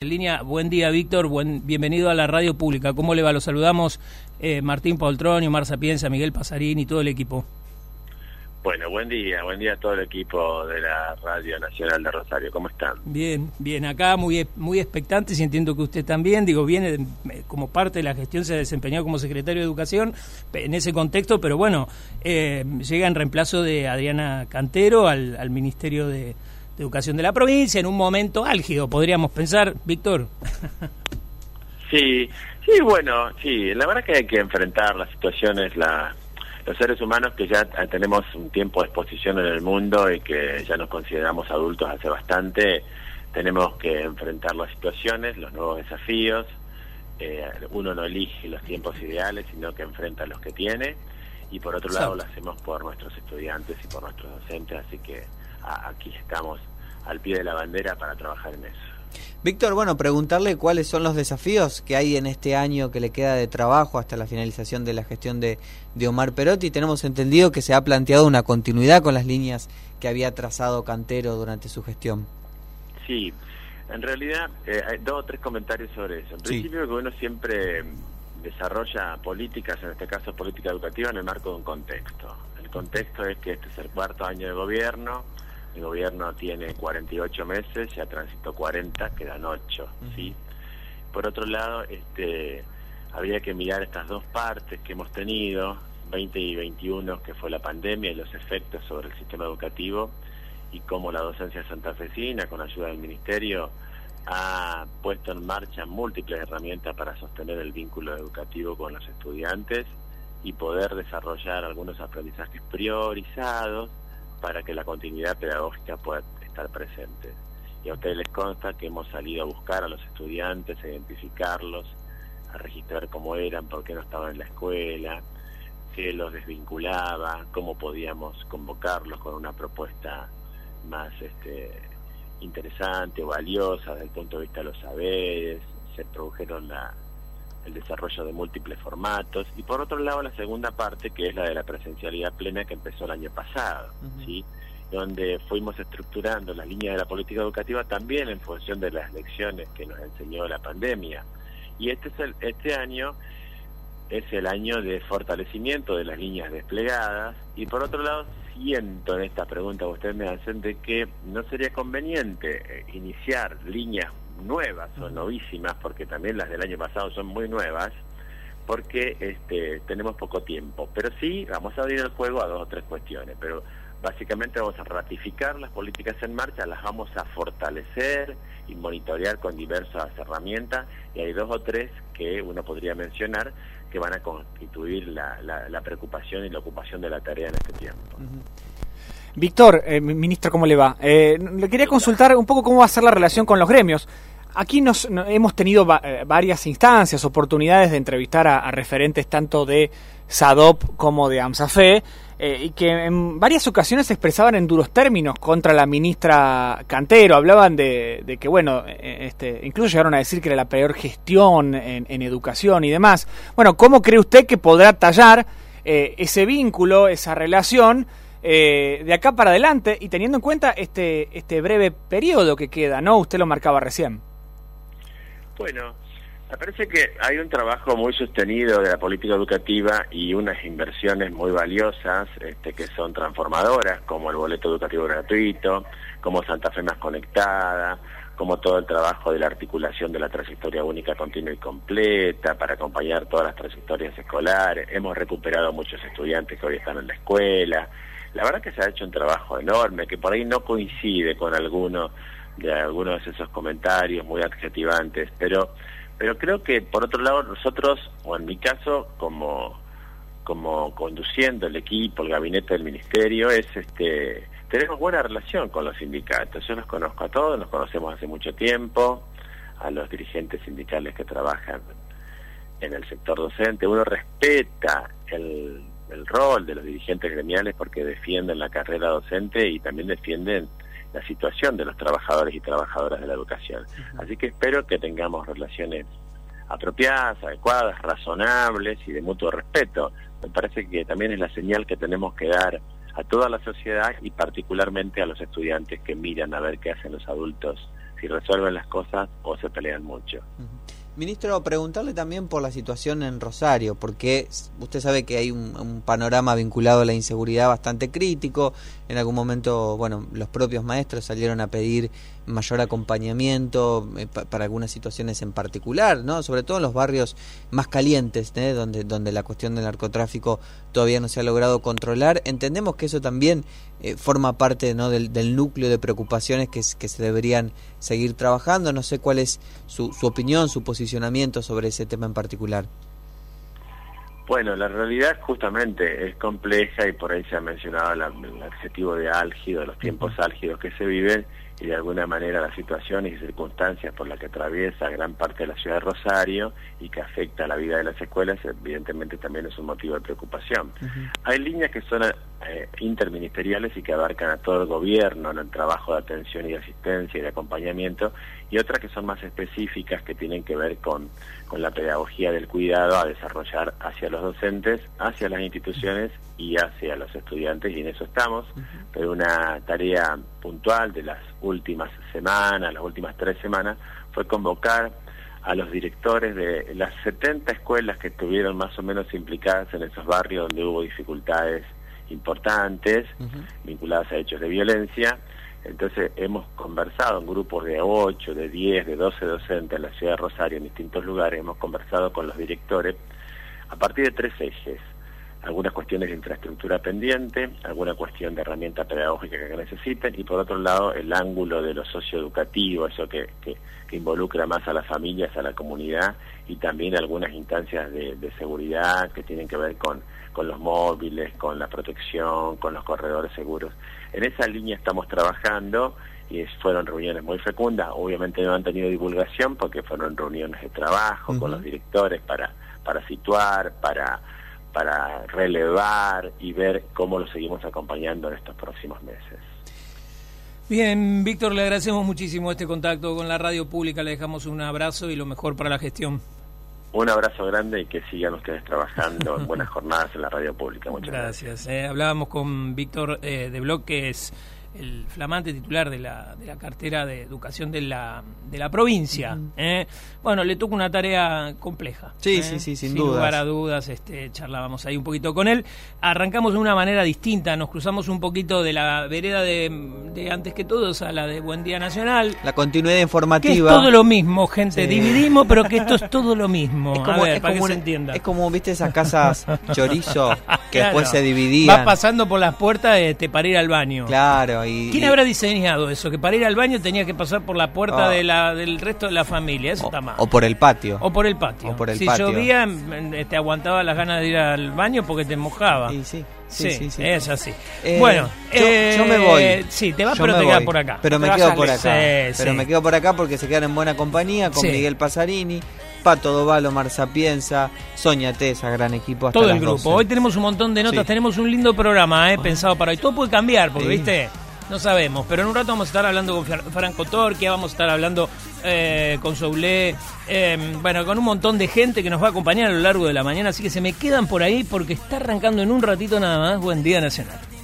línea. Buen día, Víctor. Bienvenido a la radio pública. ¿Cómo le va? Los saludamos Martín Poltrón, Omar Sapienza, Miguel Pasarín y todo el equipo. Bueno, buen día a todo el equipo de la Radio Nacional de Rosario. ¿Cómo están? Bien, acá muy expectantes y entiendo que usted también, viene como parte de la gestión, se ha desempeñado como secretario de Educación en ese contexto, pero bueno, llega en reemplazo de Adriana Cantero al Ministerio de Educación de la provincia en un momento álgido, podríamos pensar, Víctor. Sí, bueno, la verdad que hay que enfrentar las situaciones, los seres humanos que ya tenemos un tiempo de exposición en el mundo y que ya nos consideramos adultos hace bastante, tenemos que enfrentar las situaciones, los nuevos desafíos. Uno no elige los tiempos ideales, sino que enfrenta los que tiene, y por otro lado lo hacemos por nuestros estudiantes y por nuestros docentes, así que aquí estamos al pie de la bandera para trabajar en eso. Víctor, bueno, preguntarle cuáles son los desafíos que hay en este año que le queda de trabajo hasta la finalización de la gestión de Omar Perotti. Tenemos entendido que se ha planteado una continuidad con las líneas que había trazado Cantero durante su gestión. Sí, en realidad hay 2 o 3 comentarios sobre eso. En principio, que uno siempre desarrolla políticas, en este caso política educativa, en el marco de un contexto. El contexto es que este es el 4º año de gobierno. El gobierno tiene 48 meses, ya transitó 40, quedan 8, ¿sí? Por otro lado, habría que mirar estas 2 partes que hemos tenido, 20 y 21, que fue la pandemia y los efectos sobre el sistema educativo, y cómo la docencia santafesina, con ayuda del Ministerio, ha puesto en marcha múltiples herramientas para sostener el vínculo educativo con los estudiantes y poder desarrollar algunos aprendizajes priorizados para que la continuidad pedagógica pueda estar presente. Y a ustedes les consta que hemos salido a buscar a los estudiantes, a identificarlos, a registrar cómo eran, por qué no estaban en la escuela, qué los desvinculaba, cómo podíamos convocarlos con una propuesta más interesante o valiosa desde el punto de vista de los saberes. Se produjeron el desarrollo de múltiples formatos, y por otro lado la segunda parte, que es la de la presencialidad plena, que empezó el año pasado, ¿sí? Donde fuimos estructurando las líneas de la política educativa también en función de las lecciones que nos enseñó la pandemia. Y este año es el año de fortalecimiento de las líneas desplegadas, y por otro lado siento en esta pregunta que ustedes me hacen de que no sería conveniente iniciar líneas nuevas o novísimas, porque también las del año pasado son muy nuevas, porque tenemos poco tiempo, pero sí vamos a abrir el juego a 2 o 3 cuestiones, pero básicamente vamos a ratificar las políticas en marcha, las vamos a fortalecer y monitorear con diversas herramientas, y hay 2 o 3 que uno podría mencionar que van a constituir la preocupación y la ocupación de la tarea en este tiempo. Víctor, ministro, ¿cómo le va? Le quería consultar un poco cómo va a ser la relación con los gremios. Aquí hemos tenido varias instancias, oportunidades de entrevistar a referentes tanto de SADOP como de AMSAFE, y que en varias ocasiones se expresaban en duros términos contra la ministra Cantero. Hablaban de que, bueno, incluso llegaron a decir que era la peor gestión en educación y demás. Bueno, ¿cómo cree usted que podrá tallar ese vínculo, esa relación, de acá para adelante, y teniendo en cuenta este breve periodo que queda, ¿no? Usted lo marcaba recién. Bueno, me parece que hay un trabajo muy sostenido de la política educativa y unas inversiones muy valiosas que son transformadoras, como el boleto educativo gratuito, como Santa Fe Más Conectada, como todo el trabajo de la articulación de la trayectoria única, continua y completa para acompañar todas las trayectorias escolares. Hemos recuperado a muchos estudiantes que hoy están en la escuela. La verdad que se ha hecho un trabajo enorme, que por ahí no coincide con algunos de esos comentarios muy adjetivantes, pero creo que por otro lado nosotros, o en mi caso, como conduciendo el equipo, el gabinete del ministerio, tenemos buena relación con los sindicatos. Yo los conozco a todos, nos conocemos hace mucho tiempo, a los dirigentes sindicales que trabajan en el sector docente. Uno respeta el rol de los dirigentes gremiales porque defienden la carrera docente y también defienden la situación de los trabajadores y trabajadoras de la educación. Así que espero que tengamos relaciones apropiadas, adecuadas, razonables y de mutuo respeto. Me parece que también es la señal que tenemos que dar a toda la sociedad y particularmente a los estudiantes que miran a ver qué hacen los adultos si resuelven las cosas o se pelean mucho. Ministro, preguntarle también por la situación en Rosario, porque usted sabe que hay un panorama vinculado a la inseguridad bastante crítico. En algún momento, bueno, los propios maestros salieron a pedir mayor acompañamiento para algunas situaciones en particular, ¿no? Sobre todo en los barrios más calientes, donde la cuestión del narcotráfico todavía no se ha logrado controlar. Entendemos que eso también forma parte, ¿no?, del núcleo de preocupaciones que se deberían seguir trabajando. No sé cuál es su opinión, su posicionamiento sobre ese tema en particular. Bueno, la realidad justamente es compleja y por ahí se ha mencionado el adjetivo de álgido, los tiempos álgidos que se viven, y de alguna manera las situaciones y circunstancias por las que atraviesa gran parte de la ciudad de Rosario y que afecta a la vida de las escuelas, evidentemente también es un motivo de preocupación. Hay líneas que son interministeriales y que abarcan a todo el gobierno en el trabajo de atención y de asistencia y de acompañamiento, y otras que son más específicas, que tienen que ver con la pedagogía del cuidado a desarrollar hacia los docentes, hacia las instituciones y hacia los estudiantes, y en eso estamos. Pero una tarea puntual de las últimas semanas, las últimas 3 semanas, fue convocar a los directores de las 70 escuelas que estuvieron más o menos implicadas en esos barrios donde hubo dificultades importantes vinculadas a hechos de violencia. Entonces hemos conversado en grupos de 8, de 10, de 12 docentes en la ciudad de Rosario, en distintos lugares. Hemos conversado con los directores a partir de 3 ejes: algunas cuestiones de infraestructura pendiente, alguna cuestión de herramienta pedagógica que necesiten, y por otro lado el ángulo de lo socioeducativo, eso que involucra más a las familias, a la comunidad, y también algunas instancias de seguridad que tienen que ver con los móviles, con la protección, con los corredores seguros. En esa línea estamos trabajando y fueron reuniones muy fecundas. Obviamente no han tenido divulgación porque fueron reuniones de trabajo con los directores para situar, para relevar y ver cómo lo seguimos acompañando en estos próximos meses. Bien, Víctor, le agradecemos muchísimo este contacto con la radio pública, le dejamos un abrazo y lo mejor para la gestión. Un abrazo grande y que sigan ustedes trabajando en buenas jornadas en la radio pública. Muchas gracias. Hablábamos con Víctor de Bloch, que es el flamante titular de la cartera de educación de la provincia. Bueno, le toca una tarea compleja. Sí, sin dudas. lugar a dudas, charlábamos ahí un poquito con él. Arrancamos de una manera distinta, nos cruzamos un poquito de la vereda de Antes que Todos a la de Buen Día Nacional. La continuidad informativa. Que es todo lo mismo, gente. Dividimos, pero que esto es todo lo mismo. Es como, para que se entienda. Es como, viste, esas casas chorizo que claro, después se dividían. Vas pasando por las puertas para ir al baño. Claro. ¿Quién habrá diseñado eso? Que para ir al baño tenía que pasar por la puerta del resto de la familia. Eso está mal. O por el patio. Si llovía, te aguantaba las ganas de ir al baño porque te mojaba. Sí. Es así. Bueno, yo me voy. Sí, te vas, pero te quedas por acá. Pero me quedo por acá. Me quedo por acá porque se quedan en buena compañía con Miguel Pasarini, Pato Dovalo, Mar Sapienza, Sonia Tesa, gran equipo. Hasta todo el las grupo. 12. Hoy tenemos un montón de notas, tenemos un lindo programa pensado para hoy. Todo puede cambiar, porque viste, no sabemos, pero en un rato vamos a estar hablando con Franco Torquia, vamos a estar hablando con Soulé, bueno, con un montón de gente que nos va a acompañar a lo largo de la mañana, así que se me quedan por ahí porque está arrancando en un ratito nada más Buen Día Nacional.